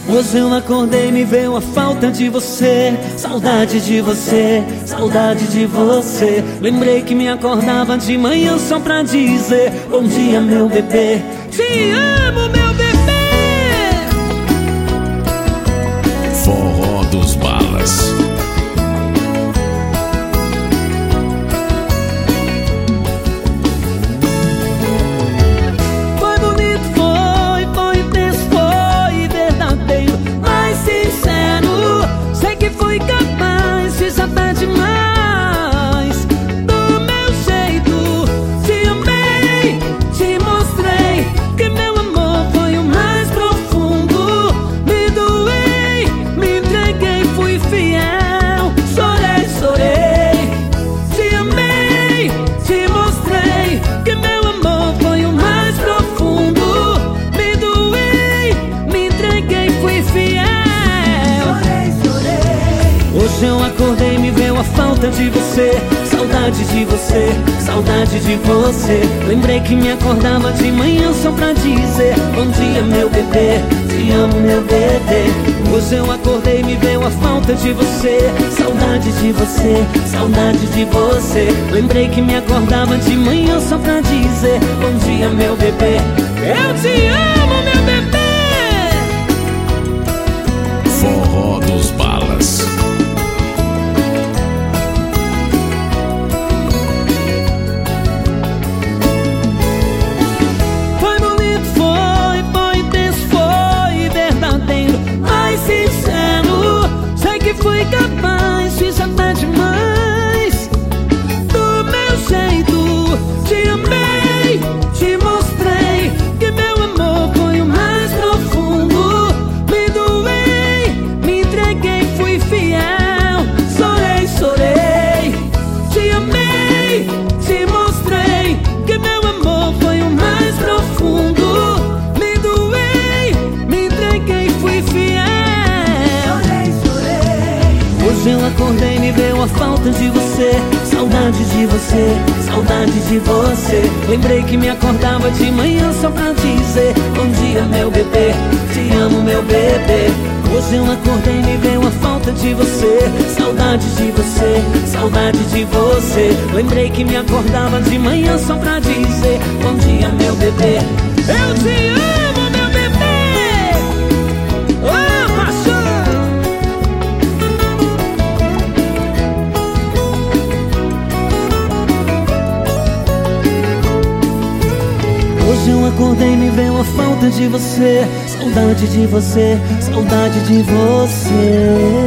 Hoje eu acordei e me veio a falta de você. Saudade de você, saudade de você. Lembrei que me acordava de manhã só pra dizer: bom dia, meu bebê. Te amo, meu bebê. Forró dos Balas. Hoje eu acordei e me veio a falta de você. Saudade de você, saudade de você. Lembrei que me acordava de manhã só pra dizer: bom dia, meu bebê, te amo, meu bebê. Hoje eu acordei e me veio a falta de você. Saudade de você, saudade de você. Lembrei que me acordava de manhã só pra dizer: bom dia, meu bebê. Eu te amo, meu bebê. Forró dos Balas. Fui capaz, fiz até demais. Do meu jeito, te amei, te mostrei que meu amor foi o mais profundo. Me doei, me entreguei, fui fiel. Chorei, chorei, te amei, te mostrei que meu amor foi o mais profundo. Me doei, me entreguei, fui fiel. Hoje eu acordei e me veio a falta de você. Saudade de você, saudade de você. Lembrei que me acordava de manhã só pra dizer: bom dia, meu bebê, te amo, meu bebê. Hoje eu acordei e me veio a falta de você. Saudade de você, saudade de você. Lembrei que me acordava de manhã só pra dizer: bom dia, meu bebê. Eu te amo, meu bebê. Oh, paixão. Hoje eu acordei e me veio a falta de você. Saudade de você, saudade de você.